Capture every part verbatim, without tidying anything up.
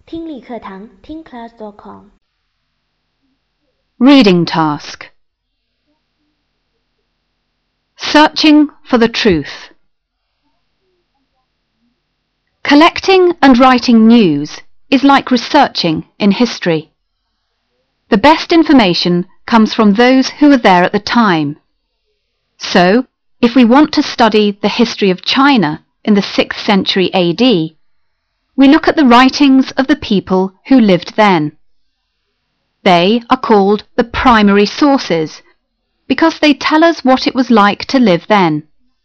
听力课堂听 class dot com Reading task. Searching for the truth. Collecting and writing news is like researching in history. The best information comes from those who were there at the time. So, if we want to study the history of China in the sixth century A D, we look at the writings of the people who lived then. They are called the primary sources because they tell us what it was like to live then.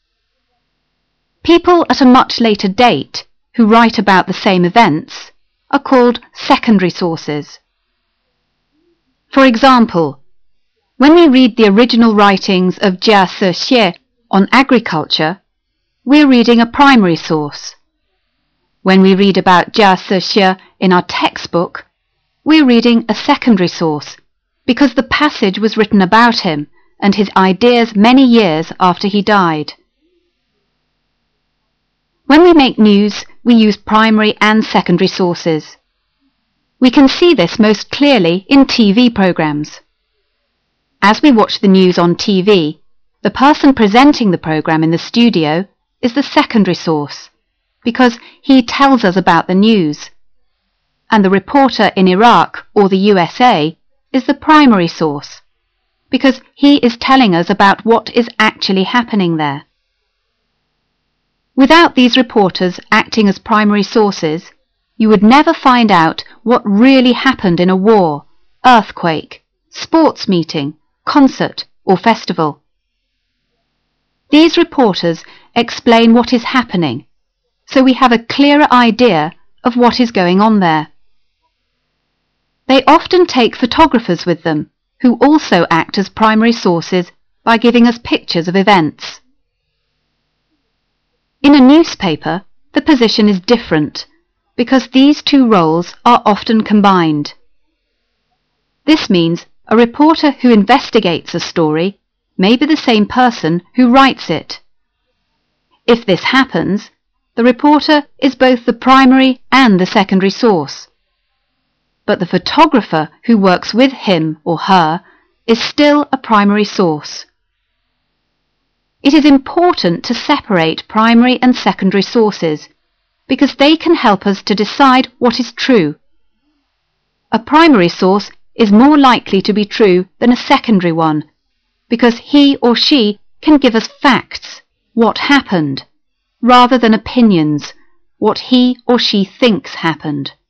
People at a much later date who write about the same events are called secondary sources. For example, when we read the original writings of Jia Cixie on agriculture, we're reading a primary source. When we read about Jia Cixie in our textbook, we're reading a secondary source because the passage was written about him and his ideas many years after he died. When we make news, we use primary and secondary sources. We can see this most clearly in T V programs. As we watch the news on T V, the person presenting the program in the studio is the secondary source because he tells us about the news, and the reporter in Iraq or the U S A is the primary source because he is telling us about what is actually happening there. Without these reporters acting as primary sources, you would never find out what really happened in a war, earthquake, sports meeting, concert or festival. These reporters explain what is happening, so we have a clearer idea of what is going on there. They often take photographers with them, who also act as primary sources by giving us pictures of events. In a newspaper, the position is different because these two roles are often combined. This means a reporter who investigates a story may be the same person who writes it. If this happens, the reporter is both the primary and the secondary source. But the photographer who works with him or her is still a primary source. It is important to separate primary and secondary sources because they can help us to decide what is true. A primary source is more likely to be true than a secondary one because he or she can give us facts, what happened, rather than opinions, what he or she thinks happened.